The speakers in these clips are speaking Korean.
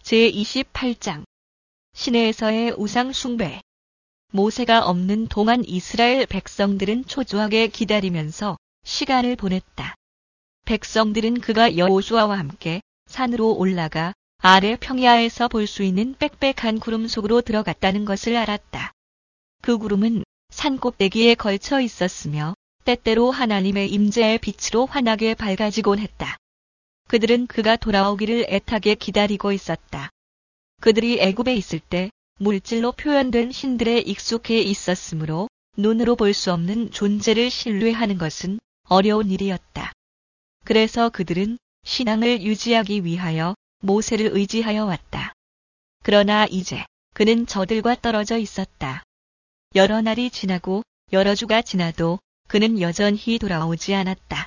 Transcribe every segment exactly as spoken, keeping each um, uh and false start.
제이십팔 장 시내에서의 우상 숭배. 모세가 없는 동안 이스라엘 백성들은 초조하게 기다리면서 시간을 보냈다. 백성들은 그가 여호수아와 함께 산으로 올라가 아래 평야에서 볼 수 있는 빽빽한 구름 속으로 들어갔다는 것을 알았다. 그 구름은 산 꼭대기에 걸쳐 있었으며 때때로 하나님의 임재의 빛으로 환하게 밝아지곤 했다. 그들은 그가 돌아오기를 애타게 기다리고 있었다. 그들이 애굽에 있을 때 물질로 표현된 신들에 익숙해 있었으므로 눈으로 볼 수 없는 존재를 신뢰하는 것은 어려운 일이었다. 그래서 그들은 신앙을 유지하기 위하여 모세를 의지하여 왔다. 그러나 이제 그는 저들과 떨어져 있었다. 여러 날이 지나고 여러 주가 지나도 그는 여전히 돌아오지 않았다.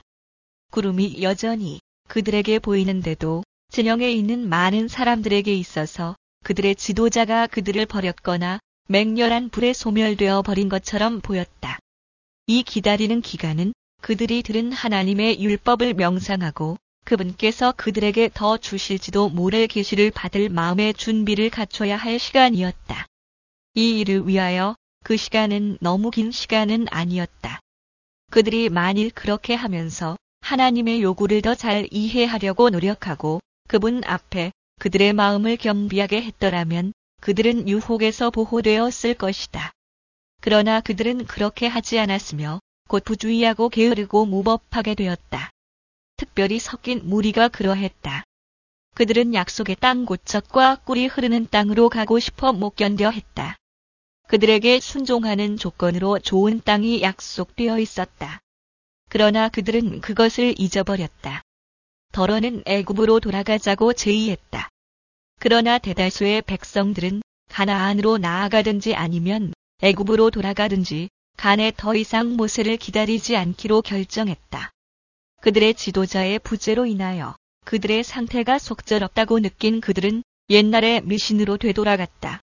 구름이 여전히 그들에게 보이는데도 진영에 있는 많은 사람들에게 있어서 그들의 지도자가 그들을 버렸거나 맹렬한 불에 소멸되어 버린 것처럼 보였다. 이 기다리는 기간은 그들이 들은 하나님의 율법을 명상하고 그분께서 그들에게 더 주실지도 모를 계시를 받을 마음의 준비를 갖춰야 할 시간이었다. 이 일을 위하여 그 시간은 너무 긴 시간은 아니었다. 그들이 만일 그렇게 하면서 하나님의 요구를 더 잘 이해하려고 노력하고 그분 앞에 그들의 마음을 겸비하게 했더라면 그들은 유혹에서 보호되었을 것이다. 그러나 그들은 그렇게 하지 않았으며 곧 부주의하고 게으르고 무법하게 되었다. 특별히 섞인 무리가 그러했다. 그들은 약속의 땅 고척과 꿀이 흐르는 땅으로 가고 싶어 못 견뎌 했다. 그들에게 순종하는 조건으로 좋은 땅이 약속되어 있었다. 그러나 그들은 그것을 잊어버렸다. 더러는 애굽으로 돌아가자고 제의했다. 그러나 대다수의 백성들은 가나안으로 나아가든지 아니면 애굽으로 돌아가든지 간에 더 이상 모세를 기다리지 않기로 결정했다. 그들의 지도자의 부재로 인하여 그들의 상태가 속절없다고 느낀 그들은 옛날의 미신으로 되돌아갔다.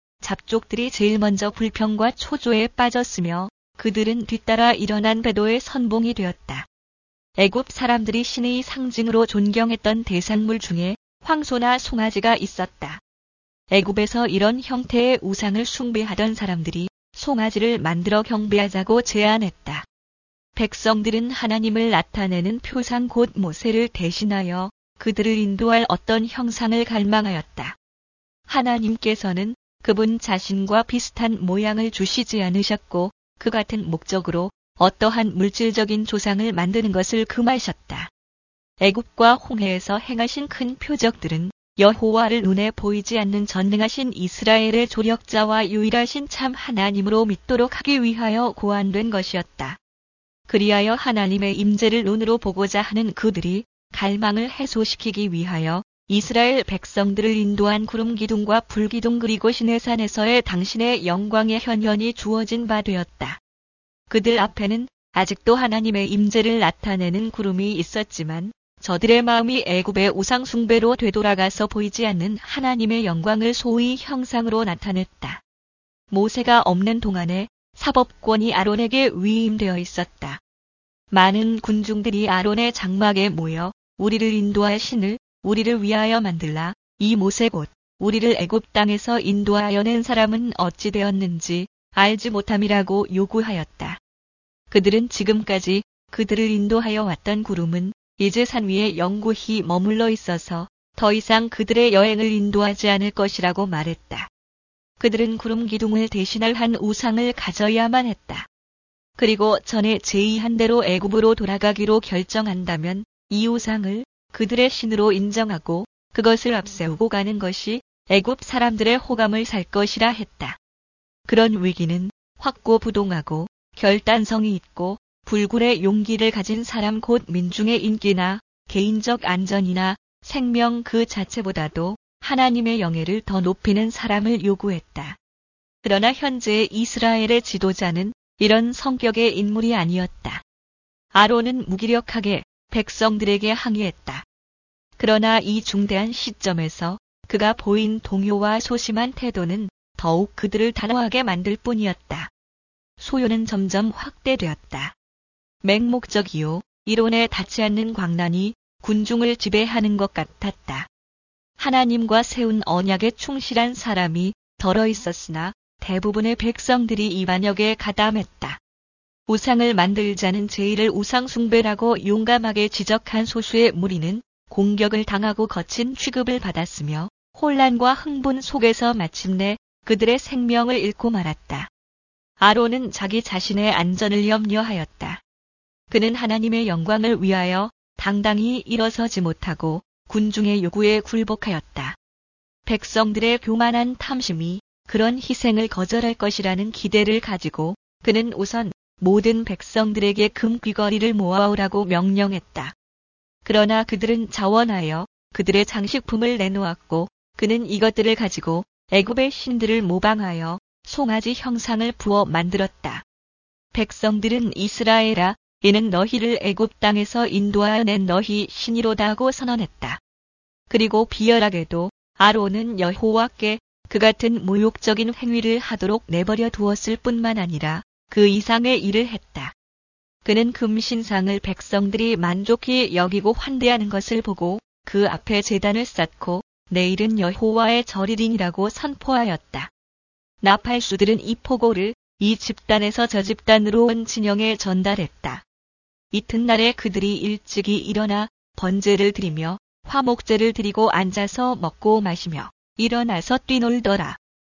잡족들이 제일 먼저 불평과 초조에 빠졌으며 그들은 뒤따라 일어난 배도의 선봉이 되었다. 애굽 사람들이 신의 상징으로 존경했던 대상물 중에 황소나 송아지가 있었다. 애굽에서 이런 형태의 우상을 숭배하던 사람들이 송아지를 만들어 경배하자고 제안했다. 백성들은 하나님을 나타내는 표상 곧 모세를 대신하여 그들을 인도할 어떤 형상을 갈망하였다. 하나님께서는 그분 자신과 비슷한 모양을 주시지 않으셨고 그 같은 목적으로 어떠한 물질적인 조상을 만드는 것을 금하셨다. 애굽과 홍해에서 행하신 큰 표적들은 여호와를 눈에 보이지 않는 전능하신 이스라엘의 조력자와 유일하신 참 하나님으로 믿도록 하기 위하여 고안된 것이었다. 그리하여 하나님의 임재를 눈으로 보고자 하는 그들이 갈망을 해소시키기 위하여 이스라엘 백성들을 인도한 구름 기둥과 불 기둥 그리고 시내산에서의 당신의 영광의 현현이 주어진 바 되었다. 그들 앞에는 아직도 하나님의 임재를 나타내는 구름이 있었지만 저들의 마음이 애굽의 우상 숭배로 되돌아가서 보이지 않는 하나님의 영광을 소위 형상으로 나타냈다. 모세가 없는 동안에 사법권이 아론에게 위임되어 있었다. 많은 군중들이 아론의 장막에 모여 우리를 인도할 신을 우리를 위하여 만들라. 이 모세 곧 우리를 애굽 땅에서 인도하여 낸 사람은 어찌 되었는지 알지 못함이라고 요구하였다. 그들은 지금까지 그들을 인도하여 왔던 구름은 이제 산 위에 영구히 머물러 있어서 더 이상 그들의 여행을 인도하지 않을 것이라고 말했다. 그들은 구름 기둥을 대신할 한 우상을 가져야만 했다. 그리고 전에 제의한 대로 애굽으로 돌아가기로 결정한다면 이 우상을 그들의 신으로 인정하고 그것을 앞세우고 가는 것이 애굽 사람들의 호감을 살 것이라 했다. 그런 위기는 확고부동하고 결단성이 있고 불굴의 용기를 가진 사람 곧 민중의 인기나 개인적 안전이나 생명 그 자체보다도 하나님의 영예를 더 높이는 사람을 요구했다. 그러나 현재의 이스라엘의 지도자는 이런 성격의 인물이 아니었다. 아론은 무기력하게 백성들에게 항의했다. 그러나 이 중대한 시점에서 그가 보인 동요와 소심한 태도는 더욱 그들을 단호하게 만들 뿐이었다. 소요는 점점 확대되었다. 맹목적이요 이론에 닿지 않는 광란이 군중을 지배하는 것 같았다. 하나님과 세운 언약에 충실한 사람이 덜어 있었으나 대부분의 백성들이 이 반역에 가담했다. 우상을 만들자는 제의를 우상숭배라고 용감하게 지적한 소수의 무리는 공격을 당하고 거친 취급을 받았으며 혼란과 흥분 속에서 마침내 그들의 생명을 잃고 말았다. 아론은 자기 자신의 안전을 염려하였다. 그는 하나님의 영광을 위하여 당당히 일어서지 못하고 군중의 요구에 굴복하였다. 백성들의 교만한 탐심이 그런 희생을 거절할 것이라는 기대를 가지고 그는 우선 모든 백성들에게 금 귀걸이를 모아오라고 명령했다. 그러나 그들은 자원하여 그들의 장식품을 내놓았고 그는 이것들을 가지고 애굽의 신들을 모방하여 송아지 형상을 부어 만들었다. 백성들은 이스라엘아, 이는 너희를 애굽 땅에서 인도하여 낸 너희 신이로다 하고 선언했다. 그리고 비열하게도 아론은 여호와께 그 같은 모욕적인 행위를 하도록 내버려 두었을 뿐만 아니라 그 이상의 일을 했다. 그는 금신상을 백성들이 만족히 여기고 환대하는 것을 보고 그 앞에 제단을 쌓고 내일은 여호와의 절일이니라고 선포하였다. 나팔수들은 이 포고를 이 집단에서 저 집단으로 온 진영에 전달했다. 이튿날에 그들이 일찍이 일어나 번제를 드리며 화목제를 드리고 앉아서 먹고 마시며 일어나서 뛰놀더라.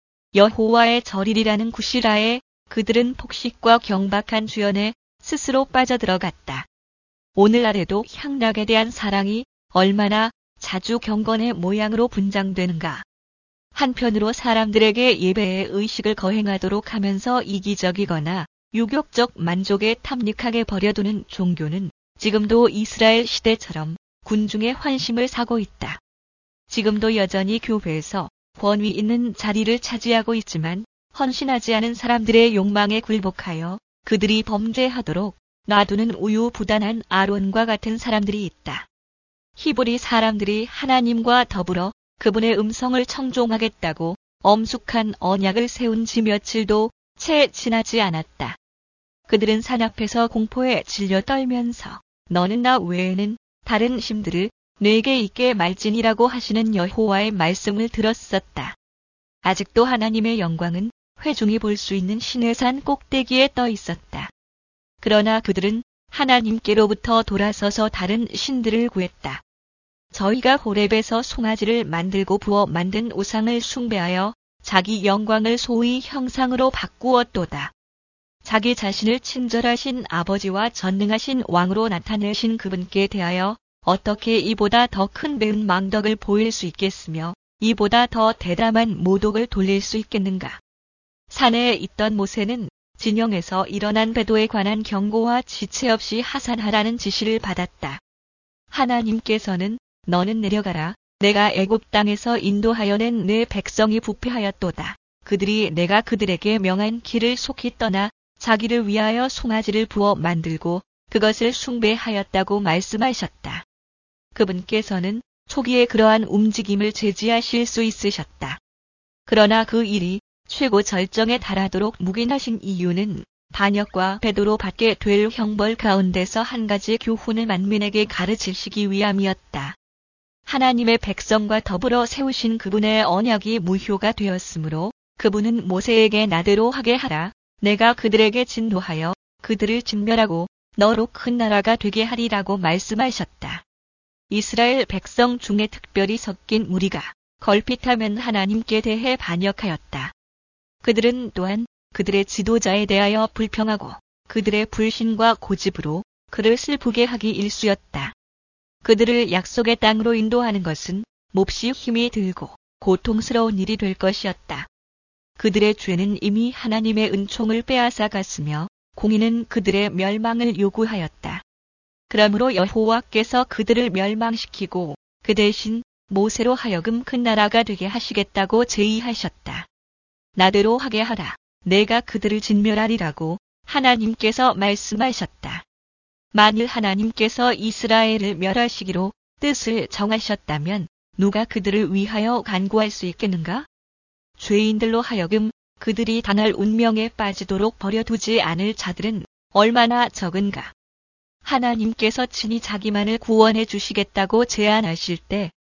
여호와의 절일이라는 구시라에 그들은 폭식과 경박한 주연에 스스로 빠져들어갔다. 오늘날에도 향락에 대한 사랑이 얼마나 자주 경건의 모양으로 분장되는가. 한편으로 사람들에게 예배의 의식을 거행하도록 하면서 이기적이거나 유격적 만족에 탐닉하게 버려두는 종교는 지금도 이스라엘 시대처럼 군중의 환심을 사고 있다. 지금도 여전히 교회에서 권위 있는 자리를 차지하고 있지만 헌신하지 않은 사람들의 욕망에 굴복하여 그들이 범죄하도록 놔두는 우유부단한 아론과 같은 사람들이 있다. 히브리 사람들이 하나님과 더불어 그분의 음성을 청종하겠다고 엄숙한 언약을 세운 지 며칠도 채 지나지 않았다. 그들은 산 앞에서 공포에 질려 떨면서 너는 나 외에는 다른 신들을 내게 있게 말지니라고 하시는 여호와의 말씀을 들었었다. 아직도 하나님의 영광은 회중이 볼 수 있는 시내산 꼭대기에 떠 있었다. 그러나 그들은 하나님께로부터 돌아서서 다른 신들을 구했다. 저희가 호렙에서 송아지를 만들고 부어 만든 우상을 숭배하여 자기 영광을 소위 형상으로 바꾸었도다. 자기 자신을 친절하신 아버지와 전능하신 왕으로 나타내신 그분께 대하여 어떻게 이보다 더 큰 배은 망덕을 보일 수 있겠으며 이보다 더 대담한 모독을 돌릴 수 있겠는가. 산에 있던 모세는 진영에서 일어난 배도에 관한 경고와 지체 없이 하산하라는 지시를 받았다. 하나님께서는 너는 내려가라. 내가 애굽 땅에서 인도하여 낸 내 백성이 부패하였도다. 그들이 내가 그들에게 명한 길을 속히 떠나 자기를 위하여 송아지를 부어 만들고 그것을 숭배하였다고 말씀하셨다. 그분께서는 초기에 그러한 움직임을 제지하실 수 있으셨다. 그러나 그 일이 최고 절정에 달하도록 묵인하신 이유는 반역과 배도로 받게 될 형벌 가운데서 한 가지 교훈을 만민에게 가르치시기 위함이었다. 하나님의 백성과 더불어 세우신 그분의 언약이 무효가 되었으므로 그분은 모세에게 나대로 하게 하라. 내가 그들에게 진노하여 그들을 진멸하고 너로 큰 나라가 되게 하리라고 말씀하셨다. 이스라엘 백성 중에 특별히 섞인 무리가 걸핏하면 하나님께 대해 반역하였다. 그들은 또한 그들의 지도자에 대하여 불평하고 그들의 불신과 고집으로 그를 슬프게 하기 일쑤였다. 그들을 약속의 땅으로 인도하는 것은 몹시 힘이 들고 고통스러운 일이 될 것이었다. 그들의 죄는 이미 하나님의 은총을 빼앗아 갔으며 공의는 그들의 멸망을 요구하였다. 그러므로 여호와께서 그들을 멸망시키고 그 대신 모세로 하여금 큰 나라가 되게 하시겠다고 제의하셨다. 나대로 하게 하라. 내가 그들을 진멸하리라고 하나님께서 말씀하셨다. 만일 하나님께서 이스라엘을 멸하시기로 뜻을 정하셨다면 누가 그들을 위하여 간구할 수 있겠는가? 죄인들로 하여금 그들이 당할 운명에 빠지도록 버려두지 않을 자들은 얼마나 적은가. 하나님께서 친히 자기만을 구원해 주시겠다고 제안하실 때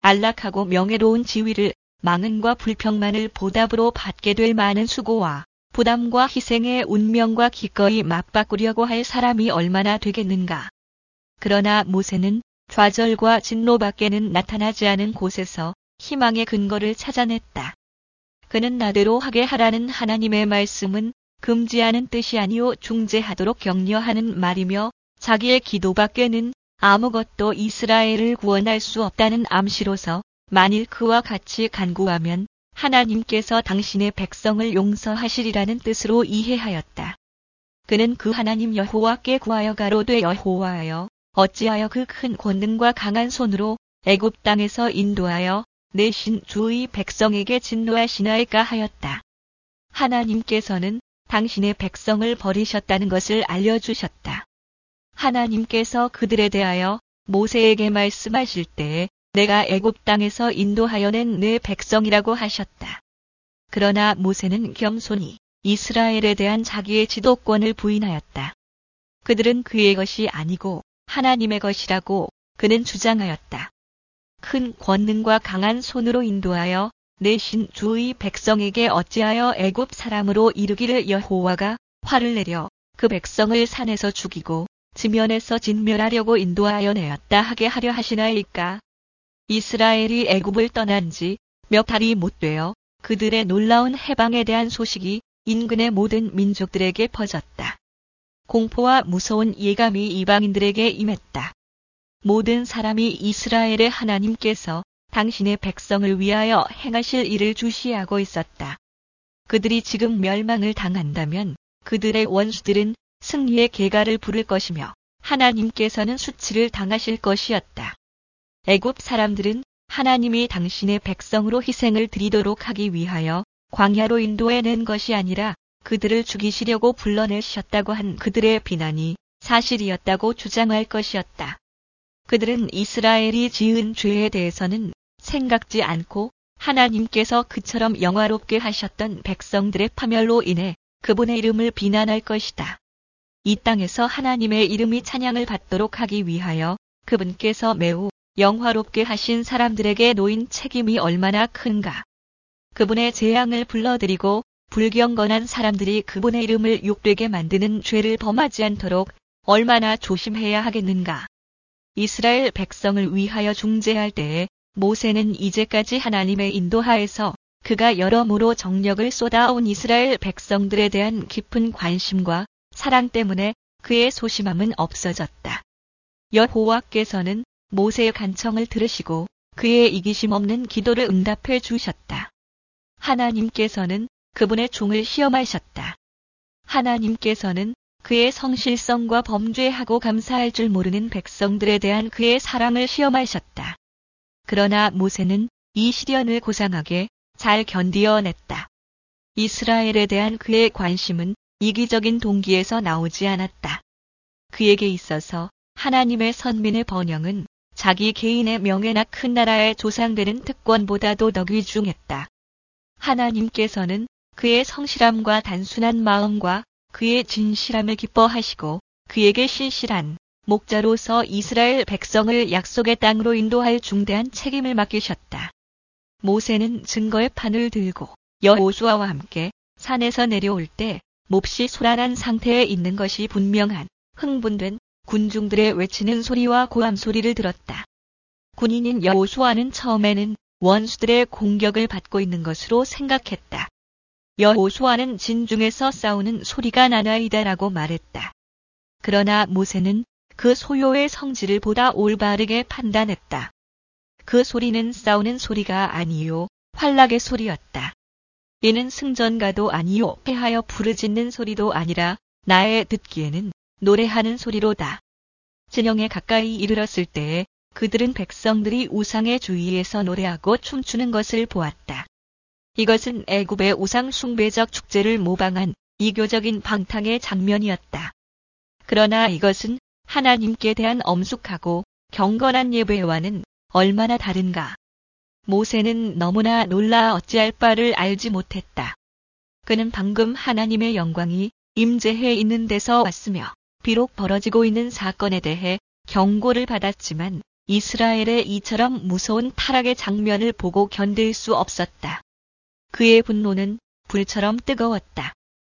안락하고 명예로운 지위를, 망언과 불평만을 보답으로 받게 될 많은 수고와 부담과 희생의 운명과 기꺼이 맞바꾸려고 할 사람이 얼마나 되겠는가. 그러나 모세는 좌절과 진노밖에는 나타나지 않은 곳에서 희망의 근거를 찾아냈다. 그는 나대로 하게 하라는 하나님의 말씀은 금지하는 뜻이 아니요 중재하도록 격려하는 말이며 자기의 기도밖에는 아무것도 이스라엘을 구원할 수 없다는 암시로서 만일 그와 같이 간구하면 하나님께서 당신의 백성을 용서하시리라는 뜻으로 이해하였다. 그는 그 하나님 여호와께 구하여 가로되 여호와여 어찌하여 그 큰 권능과 강한 손으로 애굽 땅에서 인도하여 내신 주의 백성에게 진노하시나이까 하였다. 하나님께서는 당신의 백성을 버리셨다는 것을 알려주셨다. 하나님께서 그들에 대하여 모세에게 말씀하실 때에 내가 애굽 땅에서 인도하여 낸 내 백성이라고 하셨다. 그러나 모세는 겸손히 이스라엘에 대한 자기의 지도권을 부인하였다. 그들은 그의 것이 아니고 하나님의 것이라고 그는 주장하였다. 큰 권능과 강한 손으로 인도하여 내신 주의 백성에게 어찌하여 애굽 사람으로 이르기를 여호와가 화를 내려 그 백성을 산에서 죽이고 지면에서 진멸하려고 인도하여 내었다 하게 하려 하시나이까. 이스라엘이 애굽을 떠난 지 몇 달이 못 되어 그들의 놀라운 해방에 대한 소식이 인근의 모든 민족들에게 퍼졌다. 공포와 무서운 예감이 이방인들에게 임했다. 모든 사람이 이스라엘의 하나님께서 당신의 백성을 위하여 행하실 일을 주시하고 있었다. 그들이 지금 멸망을 당한다면 그들의 원수들은 승리의 계가를 부를 것이며 하나님께서는 수치를 당하실 것이었다. 애굽 사람들은 하나님이 당신의 백성으로 희생을 드리도록 하기 위하여 광야로 인도해낸 것이 아니라 그들을 죽이시려고 불러내셨다고 한 그들의 비난이 사실이었다고 주장할 것이었다. 그들은 이스라엘이 지은 죄에 대해서는 생각지 않고 하나님께서 그처럼 영화롭게 하셨던 백성들의 파멸로 인해 그분의 이름을 비난할 것이다. 이 땅에서 하나님의 이름이 찬양을 받도록 하기 위하여 그분께서 매우 영화롭게 하신 사람들에게 놓인 책임이 얼마나 큰가. 그분의 재앙을 불러들이고 불경건한 사람들이 그분의 이름을 욕되게 만드는 죄를 범하지 않도록 얼마나 조심해야 하겠는가. 이스라엘 백성을 위하여 중재할 때에 모세는 이제까지 하나님의 인도하에서 그가 여러모로 정력을 쏟아온 이스라엘 백성들에 대한 깊은 관심과 사랑 때문에 그의 소심함은 없어졌다. 여호와께서는 모세의 간청을 들으시고 그의 이기심 없는 기도를 응답해 주셨다. 하나님께서는 그분의 종을 시험하셨다. 하나님께서는 그의 성실성과 범죄하고 감사할 줄 모르는 백성들에 대한 그의 사랑을 시험하셨다. 그러나 모세는 이 시련을 고상하게 잘 견디어냈다. 이스라엘에 대한 그의 관심은 이기적인 동기에서 나오지 않았다. 그에게 있어서 하나님의 선민의 번영은 자기 개인의 명예나 큰 나라의 조상되는 특권보다도 더 귀중했다. 하나님께서는 그의 성실함과 단순한 마음과 그의 진실함을 기뻐하시고 그에게 신실한 목자로서 이스라엘 백성을 약속의 땅으로 인도할 중대한 책임을 맡기셨다. 모세는 증거의 판을 들고 여호수아와 함께 산에서 내려올 때 몹시 소란한 상태에 있는 것이 분명한 흥분된 군중들의 외치는 소리와 고함 소리를 들었다. 군인인 여호수아는 처음에는 원수들의 공격을 받고 있는 것으로 생각했다. 여호수아는 진중에서 싸우는 소리가 나나이다라고 말했다. 그러나 모세는 그 소요의 성질을 보다 올바르게 판단했다. 그 소리는 싸우는 소리가 아니요 환락의 소리였다. 이는 승전가도 아니요 패하여 부르짖는 소리도 아니라 나의 듣기에는 노래하는 소리로다. 진영에 가까이 이르렀을 때에 그들은 백성들이 우상의 주위에서 노래하고 춤추는 것을 보았다. 이것은 애굽의 우상 숭배적 축제를 모방한 이교적인 방탕의 장면이었다. 그러나 이것은 하나님께 대한 엄숙하고 경건한 예배와는 얼마나 다른가. 모세는 너무나 놀라 어찌할 바를 알지 못했다. 그는 방금 하나님의 영광이 임재해 있는 데서 왔으며 비록 벌어지고 있는 사건에 대해 경고를 받았지만 이스라엘의 이처럼 무서운 타락의 장면을 보고 견딜 수 없었다. 그의 분노는 불처럼 뜨거웠다.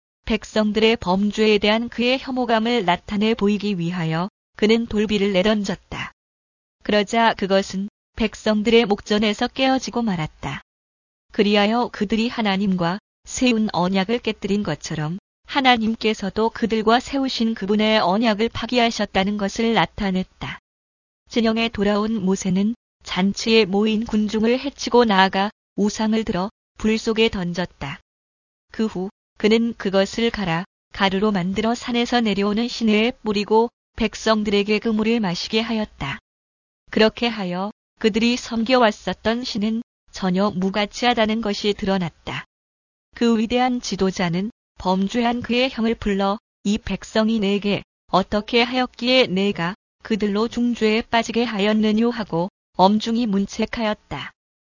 백성들의 범죄에 대한 그의 혐오감을 나타내 보이기 위하여 그는 돌비를 내던졌다. 그러자 그것은 백성들의 목전에서 깨어지고 말았다. 그리하여 그들이 하나님과 세운 언약을 깨뜨린 것처럼 하나님께서도 그들과 세우신 그분의 언약을 파기하셨다는 것을 나타냈다. 진영에 돌아온 모세는 잔치에 모인 군중을 해치고 나아가 우상을 들어 불 속에 던졌다. 그 후 그는 그것을 갈아 가루로 만들어 산에서 내려오는 시내에 뿌리고 백성들에게 그 물을 마시게 하였다. 그렇게 하여 그들이 섬겨왔었던 신은 전혀 무가치하다는 것이 드러났다. 그 위대한 지도자는 범죄한 그의 형을 불러 이 백성이 내게 어떻게 하였기에 내가 그들로 중죄에 빠지게 하였느뇨 하고 엄중히 문책하였다.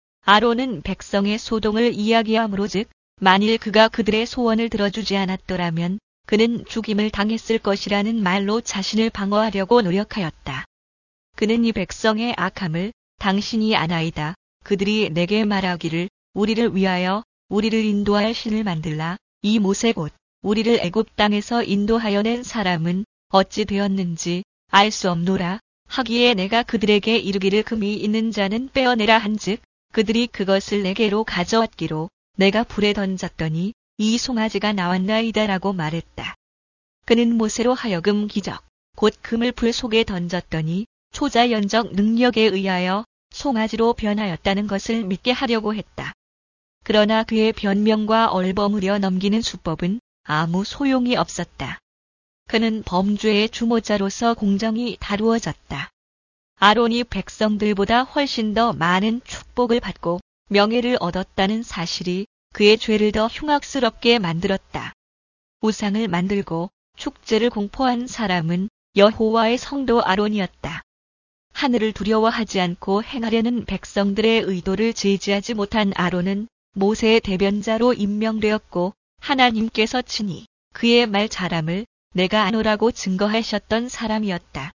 아론은 백성의 소동을 이야기함으로즉 만일 그가 그들의 소원을 들어주지 않았더라면 그는 죽임을 당했을 것이라는 말로 자신을 방어하려고 노력하였다. 그는 이 백성의 악함을 당신이 아나이다. 그들이 내게 말하기를 우리를 위하여 우리를 인도할 신을 만들라. 이 모세 곧 우리를 애굽 땅에서 인도하여 낸 사람은 어찌 되었는지 알 수 없노라. 하기에 내가 그들에게 이르기를 금이 있는 자는 빼어내라 한즉 그들이 그것을 내게로 가져왔기로 내가 불에 던졌더니 이 송아지가 나왔나이다라고 말했다. 그는 모세로 하여금 기적 곧 금을 불 속에 던졌더니 초자연적 능력에 의하여 송아지로 변하였다는 것을 믿게 하려고 했다. 그러나 그의 변명과 얼버무려 넘기는 수법은 아무 소용이 없었다. 그는 범죄의 주모자로서 공정이 다루어졌다. 아론이 백성들보다 훨씬 더 많은 축복을 받고 명예를 얻었다는 사실이 그의 죄를 더 흉악스럽게 만들었다. 우상을 만들고 축제를 공포한 사람은 여호와의 성도 아론이었다. 하늘을 두려워하지 않고 행하려는 백성들의 의도를 제지하지 못한 아론은 모세의 대변자로 임명되었고 하나님께서 친히 그의 말 잘함을 내가 아노라고 증거하셨던 사람이었다.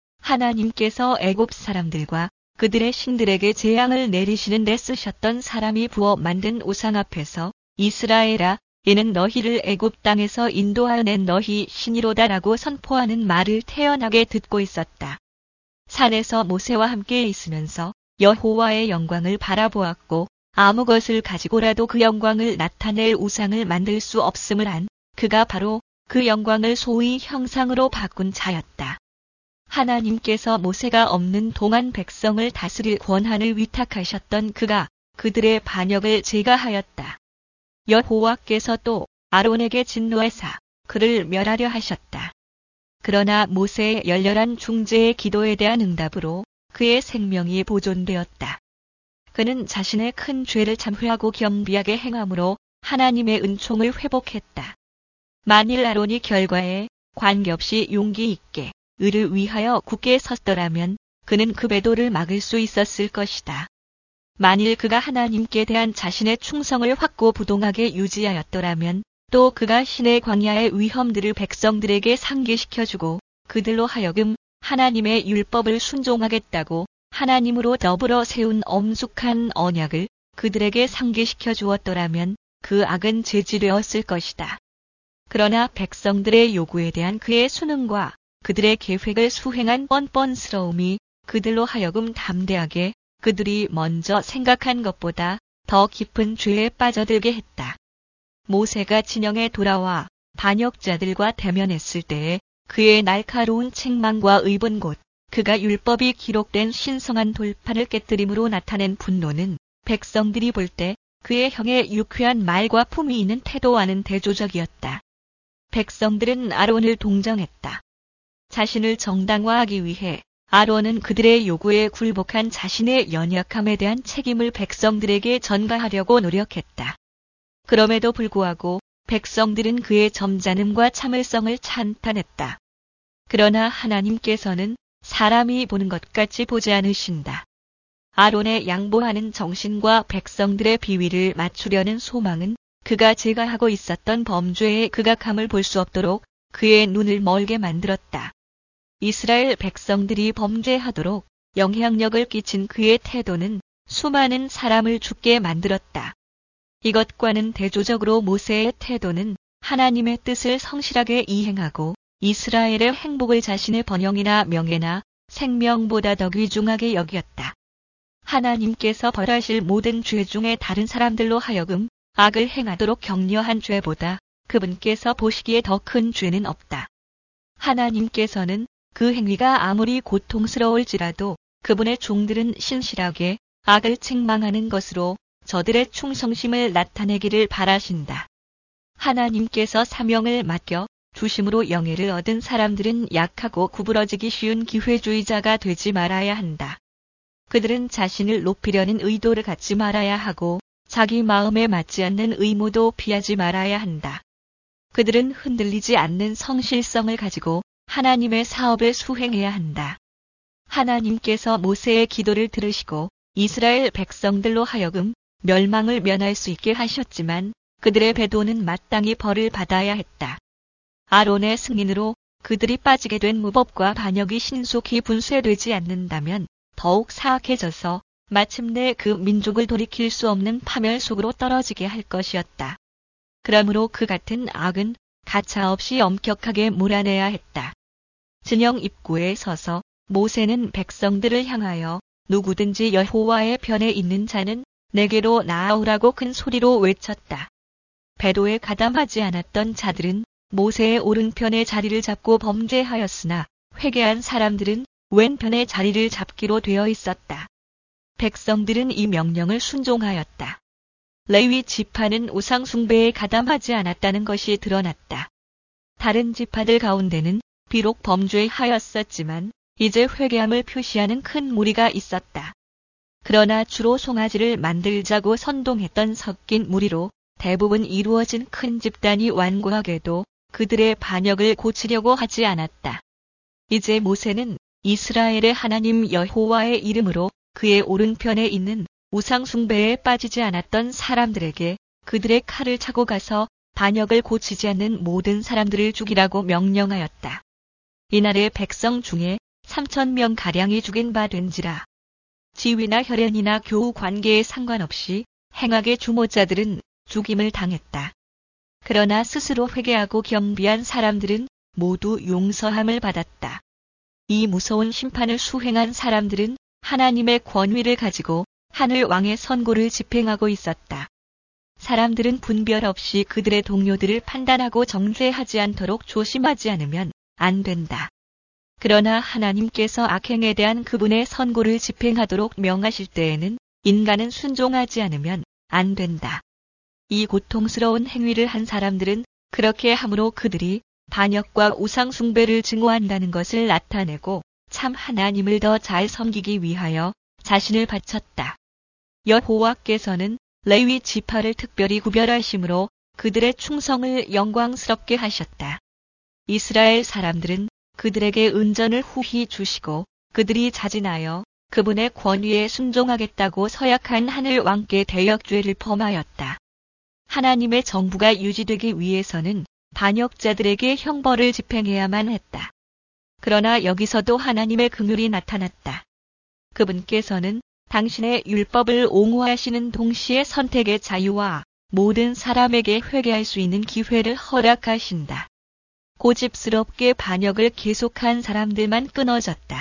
하나님께서 애굽 사람들과 그들의 신들에게 재앙을 내리시는 데 쓰셨던 사람이 부어 만든 우상 앞에서 이스라엘아 이는 너희를 애굽 땅에서 인도하여 낸 너희 신이로다라고 선포하는 말을 태연하게 듣고 있었다. 산에서 모세와 함께 있으면서 여호와의 영광을 바라보았고 아무 것을 가지고라도 그 영광을 나타낼 우상을 만들 수 없음을 안 그가 바로 그 영광을 소위 형상으로 바꾼 자였다. 하나님께서 모세가 없는 동안 백성을 다스릴 권한을 위탁하셨던 그가 그들의 반역을 제거하였다. 여호와께서 또 아론에게 진노하사 그를 멸하려 하셨다. 그러나 모세의 열렬한 중재의 기도에 대한 응답으로 그의 생명이 보존되었다. 그는 자신의 큰 죄를 참회하고 겸비하게 행함으로 하나님의 은총을 회복했다. 만일 아론이 결과에 관계없이 용기 있게 의를 위하여 굳게 섰더라면 그는 그 배도를 막을 수 있었을 것이다. 만일 그가 하나님께 대한 자신의 충성을 확고부동하게 유지하였더라면 또 그가 신의 광야의 위험들을 백성들에게 상기시켜주고 그들로 하여금 하나님의 율법을 순종하겠다고 하나님으로 더불어 세운 엄숙한 언약을 그들에게 상기시켜 주었더라면 그 악은 제지되었을 것이다. 그러나 백성들의 요구에 대한 그의 순응과 그들의 계획을 수행한 뻔뻔스러움이 그들로 하여금 담대하게 그들이 먼저 생각한 것보다 더 깊은 죄에 빠져들게 했다. 모세가 진영에 돌아와 반역자들과 대면했을 때에 그의 날카로운 책망과 의분 곧 그가 율법이 기록된 신성한 돌판을 깨뜨림으로 나타낸 분노는 백성들이 볼 때 그의 형의 유쾌한 말과 품위 있는 태도와는 대조적이었다. 백성들은 아론을 동정했다. 자신을 정당화하기 위해 아론은 그들의 요구에 굴복한 자신의 연약함에 대한 책임을 백성들에게 전가하려고 노력했다. 그럼에도 불구하고 백성들은 그의 점잖음과 참을성을 찬탄했다. 그러나 하나님께서는 사람이 보는 것 같이 보지 않으신다. 아론의 양보하는 정신과 백성들의 비위를 맞추려는 소망은 그가 제거하고 있었던 범죄의 극악함을 볼 수 없도록 그의 눈을 멀게 만들었다. 이스라엘 백성들이 범죄하도록 영향력을 끼친 그의 태도는 수많은 사람을 죽게 만들었다. 이것과는 대조적으로 모세의 태도는 하나님의 뜻을 성실하게 이행하고 이스라엘의 행복을 자신의 번영이나 명예나 생명보다 더 귀중하게 여겼다. 하나님께서 벌하실 모든 죄 중에 다른 사람들로 하여금 악을 행하도록 격려한 죄보다 그분께서 보시기에 더 큰 죄는 없다. 하나님께서는 그 행위가 아무리 고통스러울지라도 그분의 종들은 신실하게 악을 책망하는 것으로 저들의 충성심을 나타내기를 바라신다. 하나님께서 사명을 맡겨 주심으로 영예를 얻은 사람들은 약하고 구부러지기 쉬운 기회주의자가 되지 말아야 한다. 그들은 자신을 높이려는 의도를 갖지 말아야 하고 자기 마음에 맞지 않는 의무도 피하지 말아야 한다. 그들은 흔들리지 않는 성실성을 가지고 하나님의 사업을 수행해야 한다. 하나님께서 모세의 기도를 들으시고 이스라엘 백성들로 하여금 멸망을 면할 수 있게 하셨지만 그들의 배도는 마땅히 벌을 받아야 했다. 아론의 승인으로 그들이 빠지게 된 무법과 반역이 신속히 분쇄되지 않는다면 더욱 사악해져서 마침내 그 민족을 돌이킬 수 없는 파멸 속으로 떨어지게 할 것이었다. 그러므로 그 같은 악은 가차없이 엄격하게 몰아내야 했다. 진영 입구에 서서 모세는 백성들을 향하여 누구든지 여호와의 편에 있는 자는 내게로 나아오라고 큰 소리로 외쳤다. 배도에 가담하지 않았던 자들은 모세의 오른편에 자리를 잡고 범죄하였으나 회개한 사람들은 왼편에 자리를 잡기로 되어 있었다. 백성들은 이 명령을 순종하였다. 레위 지파는 우상 숭배에 가담하지 않았다는 것이 드러났다. 다른 지파들 가운데는 비록 범죄하였었지만 이제 회개함을 표시하는 큰 무리가 있었다. 그러나 주로 송아지를 만들자고 선동했던 섞인 무리로 대부분 이루어진 큰 집단이 완고하게도 그들의 반역을 고치려고 하지 않았다. 이제 모세는 이스라엘의 하나님 여호와의 이름으로 그의 오른편에 있는 우상 숭배에 빠지지 않았던 사람들에게 그들의 칼을 차고 가서 반역을 고치지 않는 모든 사람들을 죽이라고 명령하였다. 이날의 백성 중에 삼천 명 가량이 죽인 바 된지라. 지위나 혈연이나 교우 관계에 상관없이 행악의 주모자들은 죽임을 당했다. 그러나 스스로 회개하고 겸비한 사람들은 모두 용서함을 받았다. 이 무서운 심판을 수행한 사람들은 하나님의 권위를 가지고 하늘 왕의 선고를 집행하고 있었다. 사람들은 분별 없이 그들의 동료들을 판단하고 정죄하지 않도록 조심하지 않으면 안 된다. 그러나 하나님께서 악행에 대한 그분의 선고를 집행하도록 명하실 때에는 인간은 순종하지 않으면 안 된다. 이 고통스러운 행위를 한 사람들은 그렇게 함으로 그들이 반역과 우상 숭배를 증오한다는 것을 나타내고 참 하나님을 더 잘 섬기기 위하여 자신을 바쳤다. 여호와께서는 레위 지파를 특별히 구별하심으로 그들의 충성을 영광스럽게 하셨다. 이스라엘 사람들은 그들에게 은전을 후히 주시고 그들이 자진하여 그분의 권위에 순종하겠다고 서약한 하늘 왕께 대역죄를 범하였다. 하나님의 정부가 유지되기 위해서는 반역자들에게 형벌을 집행해야만 했다. 그러나 여기서도 하나님의 긍휼이 나타났다. 그분께서는 당신의 율법을 옹호하시는 동시에 선택의 자유와 모든 사람에게 회개할 수 있는 기회를 허락하신다. 고집스럽게 반역을 계속한 사람들만 끊어졌다.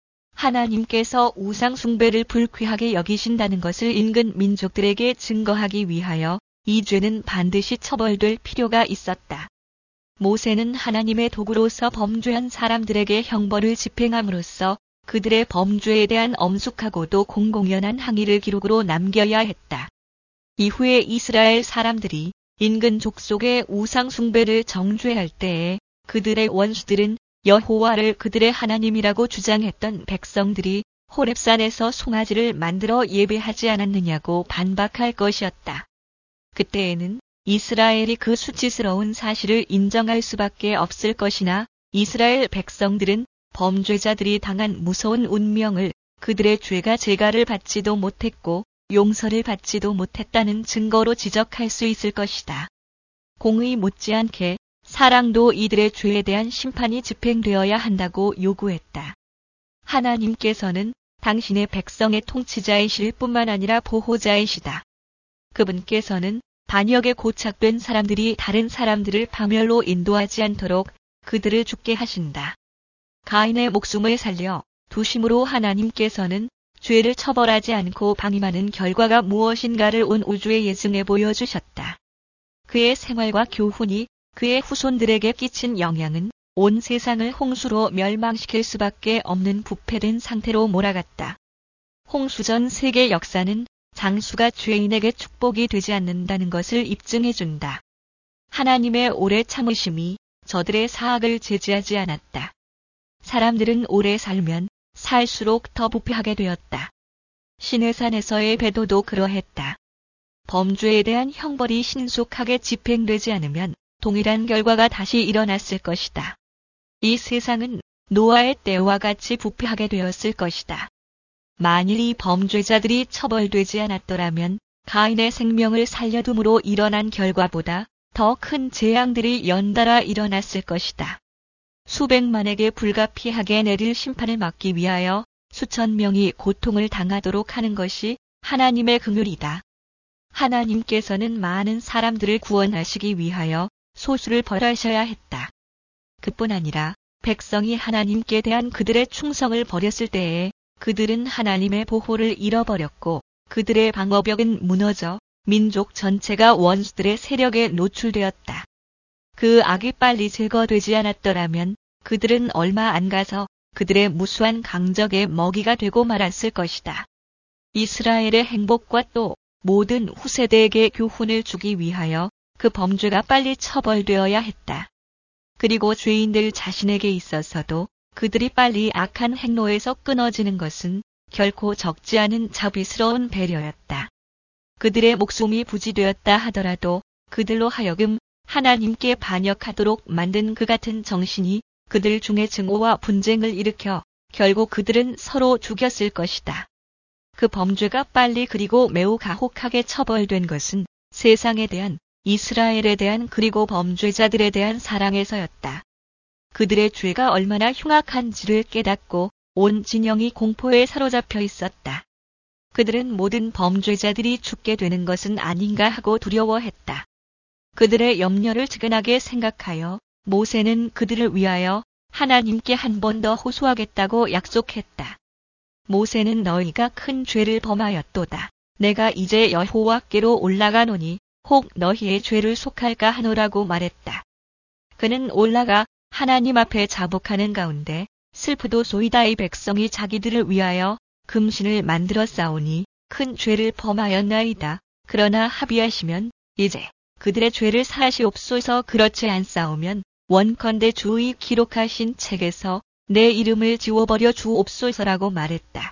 하나님께서 우상 숭배를 불쾌하게 여기신다는 것을 인근 민족들에게 증거하기 위하여 이 죄는 반드시 처벌될 필요가 있었다. 모세는 하나님의 도구로서 범죄한 사람들에게 형벌을 집행함으로써 그들의 범죄에 대한 엄숙하고도 공공연한 항의를 기록으로 남겨야 했다. 이후에 이스라엘 사람들이 인근 족속의 우상 숭배를 정죄할 때에 그들의 원수들은 여호와를 그들의 하나님이라고 주장했던 백성들이 호렙산에서 송아지를 만들어 예배하지 않았느냐고 반박할 것이었다. 그때에는 이스라엘이 그 수치스러운 사실을 인정할 수밖에 없을 것이나 이스라엘 백성들은 범죄자들이 당한 무서운 운명을 그들의 죄가 재가를 받지도 못했고 용서를 받지도 못했다는 증거로 지적할 수 있을 것이다. 공의 못지않게 사랑도 이들의 죄에 대한 심판이 집행되어야 한다고 요구했다. 하나님께서는 당신의 백성의 통치자이실 뿐만 아니라 보호자이시다. 그분께서는 반역에 고착된 사람들이 다른 사람들을 파멸로 인도하지 않도록 그들을 죽게 하신다. 가인의 목숨을 살려 두심으로 하나님께서는 죄를 처벌하지 않고 방임하는 결과가 무엇인가를 온 우주에 예증해 보여주셨다. 그의 생활과 교훈이 그의 후손들에게 끼친 영향은 온 세상을 홍수로 멸망시킬 수밖에 없는 부패된 상태로 몰아갔다. 홍수 전 세계 역사는 장수가 죄인에게 축복이 되지 않는다는 것을 입증해준다. 하나님의 오래 참으심이 저들의 사악을 제지하지 않았다. 사람들은 오래 살면 살수록 더 부패하게 되었다. 시내산에서의 배도도 그러했다. 범죄에 대한 형벌이 신속하게 집행되지 않으면 동일한 결과가 다시 일어났을 것이다. 이 세상은 노아의 때와 같이 부패하게 되었을 것이다. 만일 이 범죄자들이 처벌되지 않았더라면 가인의 생명을 살려둠으로 일어난 결과보다 더 큰 재앙들이 연달아 일어났을 것이다. 수백만에게 불가피하게 내릴 심판을 막기 위하여 수천 명이 고통을 당하도록 하는 것이 하나님의 긍휼이다. 하나님께서는 많은 사람들을 구원하시기 위하여 소수를 벌하셔야 했다. 그뿐 아니라 백성이 하나님께 대한 그들의 충성을 버렸을 때에 그들은 하나님의 보호를 잃어버렸고 그들의 방어벽은 무너져 민족 전체가 원수들의 세력에 노출되었다. 그 악이 빨리 제거되지 않았더라면 그들은 얼마 안 가서 그들의 무수한 강적의 먹이가 되고 말았을 것이다. 이스라엘의 행복과 또 모든 후세대에게 교훈을 주기 위하여 그 범죄가 빨리 처벌되어야 했다. 그리고 죄인들 자신에게 있어서도 그들이 빨리 악한 행로에서 끊어지는 것은 결코 적지 않은 자비스러운 배려였다. 그들의 목숨이 부지되었다 하더라도 그들로 하여금 하나님께 반역하도록 만든 그 같은 정신이 그들 중에 증오와 분쟁을 일으켜 결국 그들은 서로 죽였을 것이다. 그 범죄가 빨리 그리고 매우 가혹하게 처벌된 것은 세상에 대한, 이스라엘에 대한 그리고 범죄자들에 대한 사랑에서였다. 그들의 죄가 얼마나 흉악한지를 깨닫고 온 진영이 공포에 사로잡혀 있었다. 그들은 모든 범죄자들이 죽게 되는 것은 아닌가 하고 두려워했다. 그들의 염려를 측은하게 생각하여 모세는 그들을 위하여 하나님께 한 번 더 호소하겠다고 약속했다. 모세는 너희가 큰 죄를 범하였도다. 내가 이제 여호와께로 올라가노니 혹 너희의 죄를 속할까 하노라고 말했다. 그는 올라가 하나님 앞에 자복하는 가운데 슬프도소이다. 이 백성이 자기들을 위하여 금신을 만들어 싸우니 큰 죄를 범하였나이다. 그러나 합의하시면 이제 그들의 죄를 사하시옵소서. 그렇지 않사오면 원컨대 주의 기록하신 책에서 내 이름을 지워버려 주옵소서라고 말했다.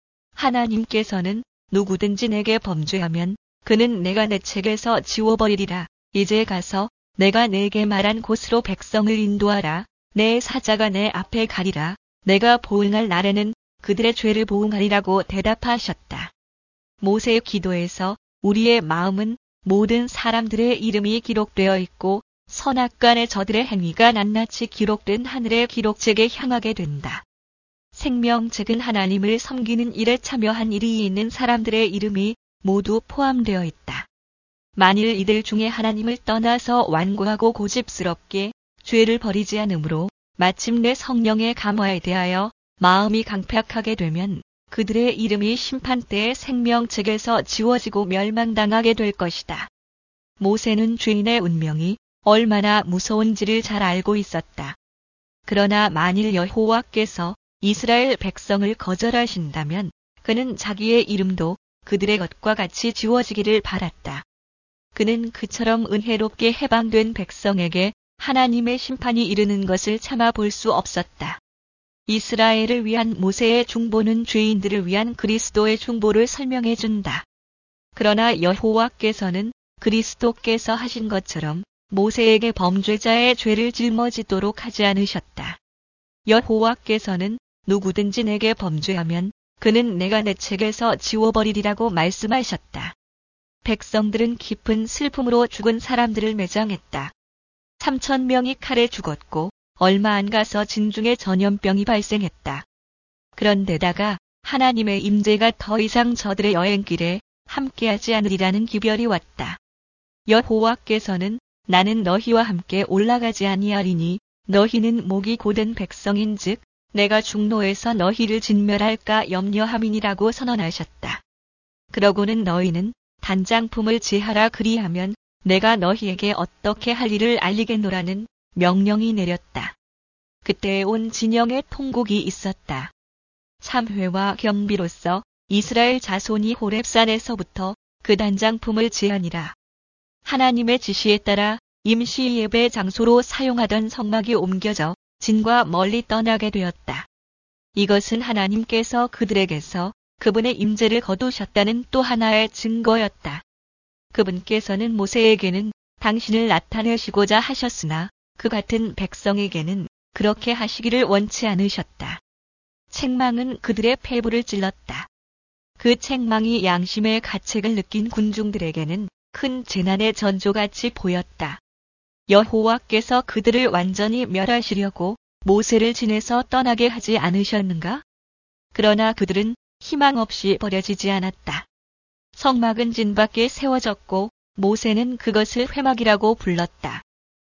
하나님께서는 누구든지 내게 범죄하면 그는 내가 내 책에서 지워버리리라. 이제 가서 내가 내게 말한 곳으로 백성을 인도하라. 내 사자가 내 앞에 가리라. 내가 보응할 날에는 그들의 죄를 보응하리라고 대답하셨다. 모세의 기도에서 우리의 마음은 모든 사람들의 이름이 기록되어 있고 선악간의 저들의 행위가 낱낱이 기록된 하늘의 기록책에 향하게 된다. 생명책은 하나님을 섬기는 일에 참여한 일이 있는 사람들의 이름이 모두 포함되어 있다. 만일 이들 중에 하나님을 떠나서 완고하고 고집스럽게 죄를 버리지 않으므로 마침내 성령의 감화에 대하여 마음이 강팍하게 되면 그들의 이름이 심판때의 생명책에서 지워지고 멸망당하게 될 것이다. 모세는 죄인의 운명이 얼마나 무서운지를 잘 알고 있었다. 그러나 만일 여호와께서 이스라엘 백성을 거절하신다면 그는 자기의 이름도 그들의 것과 같이 지워지기를 바랐다. 그는 그처럼 은혜롭게 해방된 백성에게 하나님의 심판이 이르는 것을 참아 볼 수 없었다. 이스라엘을 위한 모세의 중보는 죄인들을 위한 그리스도의 중보를 설명해 준다. 그러나 여호와께서는 그리스도께서 하신 것처럼 모세에게 범죄자의 죄를 짊어지도록 하지 않으셨다. 여호와께서는 누구든지 내게 범죄하면 그는 내가 내 책에서 지워버리리라고 말씀하셨다. 백성들은 깊은 슬픔으로 죽은 사람들을 매장했다. 삼천 명이 칼에 죽었고 얼마 안 가서 진중에 전염병이 발생했다. 그런데다가 하나님의 임재가 더 이상 저들의 여행길에 함께하지 않으리라는 기별이 왔다. 여호와께서는 나는 너희와 함께 올라가지 아니하리니 너희는 목이 곧은 백성인즉 내가 중노에서 너희를 진멸할까 염려함이니라고 선언하셨다. 그러고는 너희는 단장품을 제하라 그리하면 내가 너희에게 어떻게 할 일을 알리겠노라는 명령이 내렸다. 그때 온 진영에 통곡이 있었다. 참회와 경비로서 이스라엘 자손이 호렙산에서부터 그 단장품을 제하니라. 하나님의 지시에 따라 임시 예배 장소로 사용하던 성막이 옮겨져 진과 멀리 떠나게 되었다. 이것은 하나님께서 그들에게서 그분의 임재를 거두셨다는 또 하나의 증거였다. 그분께서는 모세에게는 당신을 나타내시고자 하셨으나 그 같은 백성에게는 그렇게 하시기를 원치 않으셨다. 책망은 그들의 폐부를 찔렀다. 그 책망이 양심의 가책을 느낀 군중들에게는 큰 재난의 전조같이 보였다. 여호와께서 그들을 완전히 멸하시려고 모세를 진에서 떠나게 하지 않으셨는가? 그러나 그들은 희망 없이 버려지지 않았다. 성막은 진 밖에 세워졌고 모세는 그것을 회막이라고 불렀다.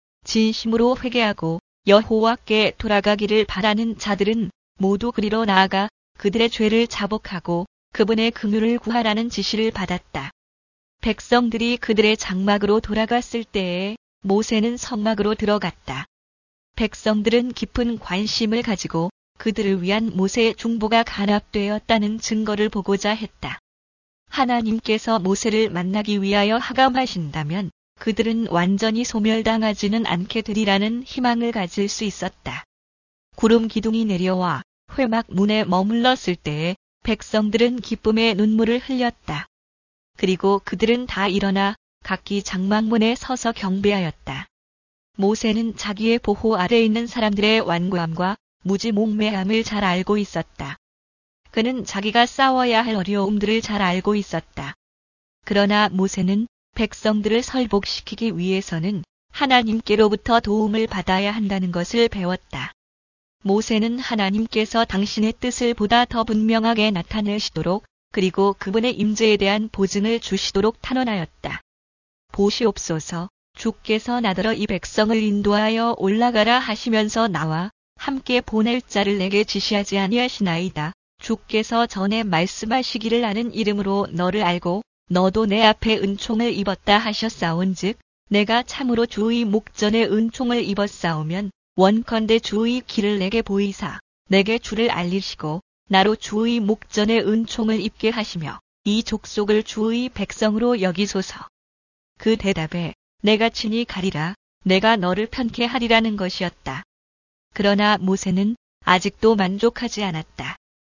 진심으로 회개하고 여호와께 돌아가기를 바라는 자들은 모두 그리로 나아가 그들의 죄를 자복하고 그분의 긍휼을 구하라는 지시를 받았다. 백성들이 그들의 장막으로 돌아갔을 때에 모세는 성막으로 들어갔다. 백성들은 깊은 관심을 가지고 그들을 위한 모세의 중보가 간합되었다는 증거를 보고자 했다. 하나님께서 모세를 만나기 위하여 하감하신다면 그들은 완전히 소멸당하지는 않게 되리라는 희망을 가질 수 있었다. 구름 기둥이 내려와 회막 문에 머물렀을 때에 백성들은 기쁨의 눈물을 흘렸다. 그리고 그들은 다 일어나 각기 장막문에 서서 경배하였다. 모세는 자기의 보호 아래 있는 사람들의 완고함과 무지몽매함을 잘 알고 있었다. 그는 자기가 싸워야 할 어려움들을 잘 알고 있었다. 그러나 모세는 백성들을 설복시키기 위해서는 하나님께로부터 도움을 받아야 한다는 것을 배웠다. 모세는 하나님께서 당신의 뜻을 보다 더 분명하게 나타내시도록 그리고 그분의 임재에 대한 보증을 주시도록 탄원하였다. 보시옵소서, 주께서 나더러 이 백성을 인도하여 올라가라 하시면서 나와 함께 보낼 자를 내게 지시하지 아니하시나이다. 주께서 전에 말씀하시기를 나는 이름으로 너를 알고 너도 내 앞에 은총을 입었다 하셨사온즉 내가 참으로 주의 목전에 은총을 입었사오면 원컨대 주의 길을 내게 보이사 내게 주를 알리시고 나로 주의 목전에 은총을 입게 하시며 이 족속을 주의 백성으로 여기소서. 그 대답에 내가 친히 가리라 내가 너를 편케 하리라는 것이었다. 그러나 모세는 아직도 만족하지 않았다.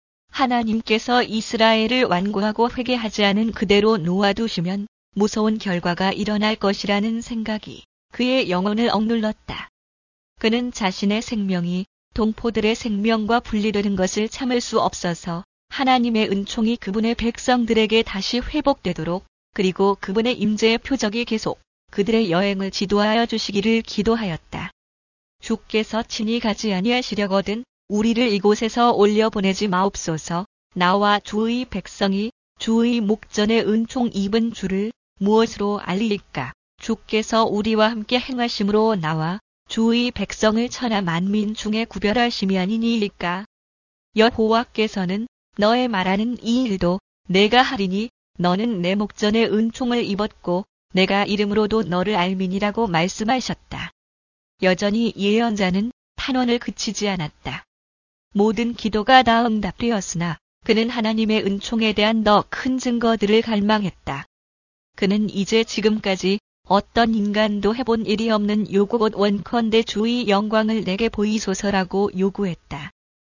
하나님께서 이스라엘을 완고하고 회개하지 않은 그대로 놓아두시면 무서운 결과가 일어날 것이라는 생각이 그의 영혼을 억눌렀다. 그는 자신의 생명이 동포들의 생명과 분리되는 것을 참을 수 없어서 하나님의 은총이 그분의 백성들에게 다시 회복되도록 그리고 그분의 임재의 표적이 계속 그들의 여행을 지도하여 주시기를 기도하였다. 주께서 친히 가지 아니하시려거든 우리를 이곳에서 올려보내지 마옵소서. 나와 주의 백성이 주의 목전에 은총 입은 주를 무엇으로 알리리까? 주께서 우리와 함께 행하심으로 나와 주의 백성을 천하 만민 중에 구별하심이 아니니이까? 여호와께서는 너의 말하는 이 일도 내가 하리니 너는 내 목전에 은총을 입었고 내가 이름으로도 너를 알미니라고 말씀하셨다. 여전히 예언자는 탄원을 그치지 않았다. 모든 기도가 다 응답되었으나 그는 하나님의 은총에 대한 더 큰 증거들을 갈망했다. 그는 이제 지금까지 어떤 인간도 해본 일이 없는 요구 곧 원컨대 주의 영광을 내게 보이소서라고 요구했다.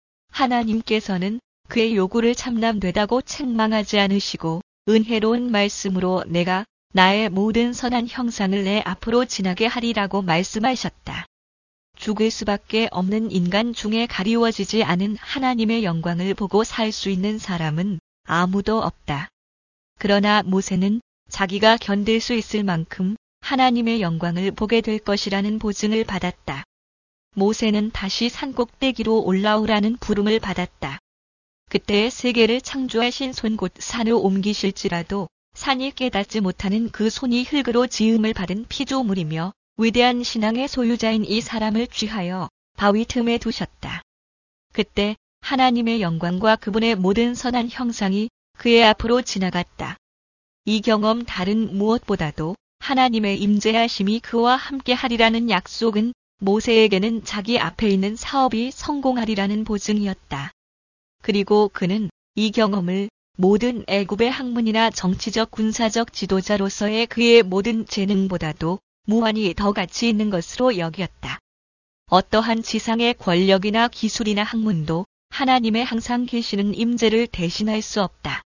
하나님께서는 그의 요구를 참남되다고 책망하지 않으시고 은혜로운 말씀으로 내가 나의 모든 선한 형상을 내 앞으로 지나게 하리라고 말씀하셨다. 죽을 수밖에 없는 인간 중에 가리워지지 않은 하나님의 영광을 보고 살 수 있는 사람은 아무도 없다. 그러나 모세는 자기가 견딜 수 있을 만큼 하나님의 영광을 보게 될 것이라는 보증을 받았다. 모세는 다시 산꼭대기로 올라오라는 부름을 받았다. 그때 세계를 창조하신 손 곧 산을 옮기실지라도 산이 깨닫지 못하는 그 손이 흙으로 지음을 받은 피조물이며 위대한 신앙의 소유자인 이 사람을 취하여 바위 틈에 두셨다. 그때 하나님의 영광과 그분의 모든 선한 형상이 그의 앞으로 지나갔다. 이 경험 다른 무엇보다도 하나님의 임재하심이 그와 함께 하리라는 약속은 모세에게는 자기 앞에 있는 사업이 성공하리라는 보증이었다. 그리고 그는 이 경험을 모든 애굽의 학문이나 정치적 군사적 지도자로서의 그의 모든 재능보다도 무한히 더 가치 있는 것으로 여겼다. 어떠한 지상의 권력이나 기술이나 학문도 하나님의 항상 계시는 임재를 대신할 수 없다.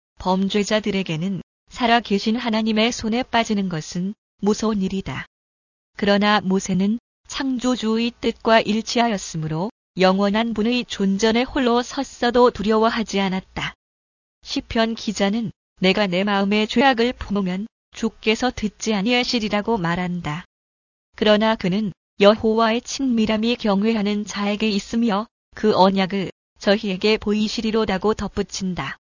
범죄자들에게는 살아 계신 하나님의 손에 빠지는 것은 무서운 일이다. 그러나 모세는 창조주의 뜻과 일치하였으므로 영원한 분의 존전에 홀로 섰어도 두려워하지 않았다. 시편 기자는 내가 내 마음에 죄악을 품으면 주께서 듣지 아니하시리라고 말한다. 그러나 그는 여호와의 친밀함이 경외하는 자에게 있으며 그 언약을 저희에게 보이시리로다고 덧붙인다.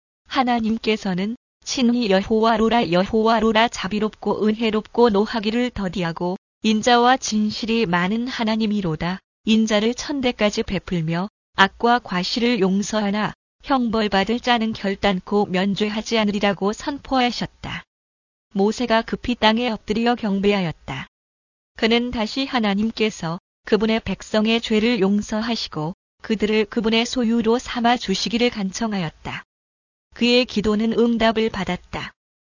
하나님께서는 친히 여호와로라 여호와로라 자비롭고 은혜롭고 노하기를 더디하고 인자와 진실이 많은 하나님이로다. 인자를 천대까지 베풀며 악과 과실을 용서하나 형벌받을 자는 결단코 면죄하지 않으리라고 선포하셨다. 모세가 급히 땅에 엎드려 경배하였다. 그는 다시 하나님께서 그분의 백성의 죄를 용서하시고 그들을 그분의 소유로 삼아 주시기를 간청하였다. 그의 기도는 응답을 받았다.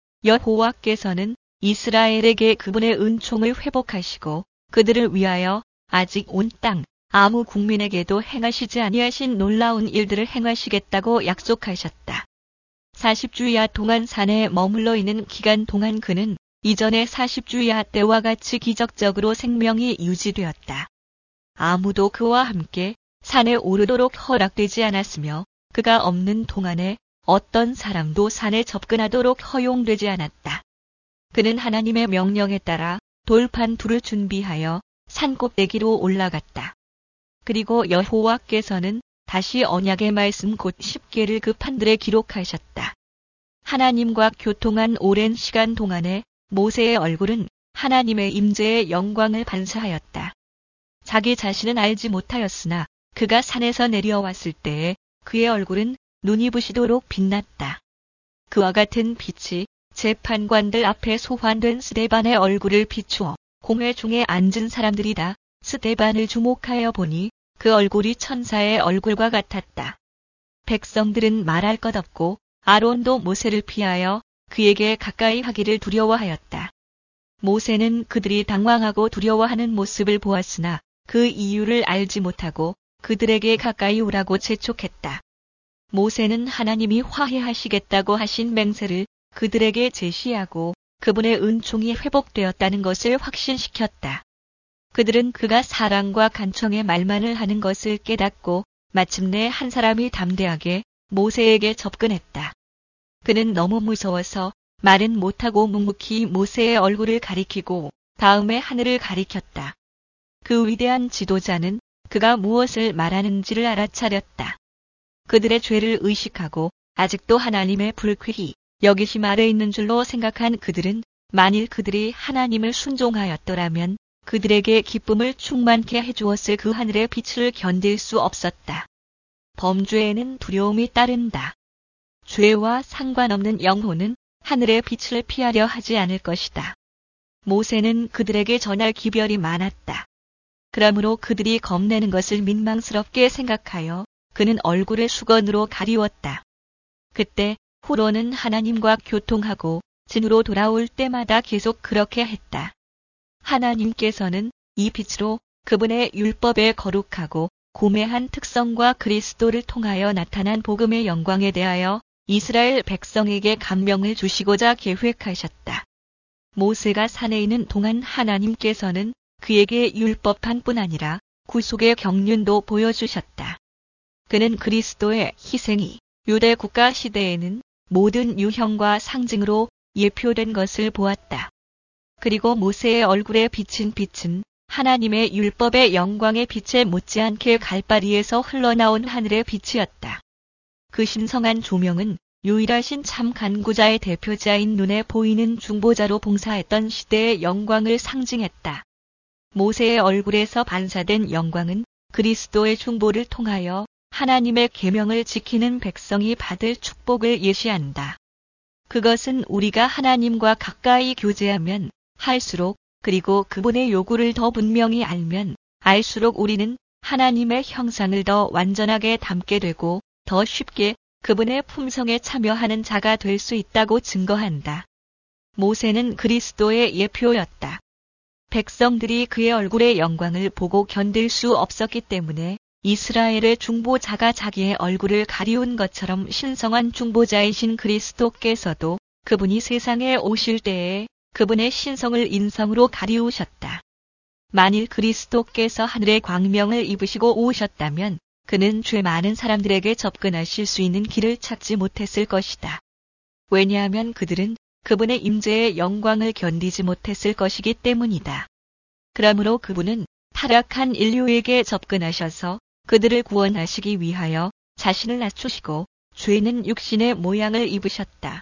여호와께서는 이스라엘에게 그분의 은총을 회복하시고 그들을 위하여 아직 온 땅 아무 국민에게도 행하시지 아니하신 놀라운 일들을 행하시겠다고 약속하셨다. 사십 주야 동안 산에 머물러 있는 기간 동안 그는 이전의 사십 주야 때와 같이 기적적으로 생명이 유지되었다. 아무도 그와 함께 산에 오르도록 허락되지 않았으며 그가 없는 동안에 어떤 사람도 산에 접근하도록 허용되지 않았다. 그는 하나님의 명령에 따라 돌판 둘을 준비하여 산 꼭대기로 올라갔다. 그리고 여호와께서는 다시 언약의 말씀 곧 십계를 그 판들에 기록하셨다. 하나님과 교통한 오랜 시간 동안에 모세의 얼굴은 하나님의 임재의 영광을 반사하였다. 자기 자신은 알지 못하였으나 그가 산에서 내려왔을 때에 그의 얼굴은 눈이 부시도록 빛났다. 그와 같은 빛이 재판관들 앞에 소환된 스데반의 얼굴을 비추어 공회 중에 앉은 사람들이 다 스데반을 주목하여 보니 그 얼굴이 천사의 얼굴과 같았다. 백성들은 말할 것 없고 아론도 모세를 피하여 그에게 가까이 하기를 두려워하였다. 모세는 그들이 당황하고 두려워하는 모습을 보았으나 그 이유를 알지 못하고 그들에게 가까이 오라고 재촉했다. 모세는 하나님이 화해하시겠다고 하신 맹세를 그들에게 제시하고 그분의 은총이 회복되었다는 것을 확신시켰다. 그들은 그가 사랑과 간청의 말만을 하는 것을 깨닫고 마침내 한 사람이 담대하게 모세에게 접근했다. 그는 너무 무서워서 말은 못하고 묵묵히 모세의 얼굴을 가리키고 다음에 하늘을 가리켰다. 그 위대한 지도자는 그가 무엇을 말하는지를 알아차렸다. 그들의 죄를 의식하고 아직도 하나님의 불쾌히 여기심 아래 있는 줄로 생각한 그들은 만일 그들이 하나님을 순종하였더라면 그들에게 기쁨을 충만케 해주었을 그 하늘의 빛을 견딜 수 없었다. 범죄에는 두려움이 따른다. 죄와 상관없는 영혼은 하늘의 빛을 피하려 하지 않을 것이다. 모세는 그들에게 전할 기별이 많았다. 그러므로 그들이 겁내는 것을 민망스럽게 생각하여 그는 얼굴을 수건으로 가리웠다. 그때 후로는 하나님과 교통하고 진으로 돌아올 때마다 계속 그렇게 했다. 하나님께서는 이 빛으로 그분의 율법의 거룩하고 고매한 특성과 그리스도를 통하여 나타난 복음의 영광에 대하여 이스라엘 백성에게 감명을 주시고자 계획하셨다. 모세가 산에 있는 동안 하나님께서는 그에게 율법뿐 아니라 구속의 경륜도 보여주셨다. 그는 그리스도의 희생이 유대 국가 시대에는 모든 유형과 상징으로 예표된 것을 보았다. 그리고 모세의 얼굴에 비친 빛은 하나님의 율법의 영광의 빛에 못지않게 갈바리에서 흘러나온 하늘의 빛이었다. 그 신성한 조명은 유일하신 참 간구자의 대표자인 눈에 보이는 중보자로 봉사했던 시대의 영광을 상징했다. 모세의 얼굴에서 반사된 영광은 그리스도의 중보를 통하여 하나님의 계명을 지키는 백성이 받을 축복을 예시한다. 그것은 우리가 하나님과 가까이 교제하면 할수록, 그리고 그분의 요구를 더 분명히 알면 알수록 우리는 하나님의 형상을 더 완전하게 담게 되고 더 쉽게 그분의 품성에 참여하는 자가 될 수 있다고 증거한다. 모세는 그리스도의 예표였다. 백성들이 그의 얼굴의 영광을 보고 견딜 수 없었기 때문에 이스라엘의 중보자가 자기의 얼굴을 가리운 것처럼 신성한 중보자이신 그리스도께서도 그분이 세상에 오실 때에 그분의 신성을 인성으로 가리우셨다. 만일 그리스도께서 하늘의 광명을 입으시고 오셨다면 그는 죄 많은 사람들에게 접근하실 수 있는 길을 찾지 못했을 것이다. 왜냐하면 그들은 그분의 임재의 영광을 견디지 못했을 것이기 때문이다. 그러므로 그분은 타락한 인류에게 접근하셔서 그들을 구원하시기 위하여 자신을 낮추시고 죄는 육신의 모양을 입으셨다.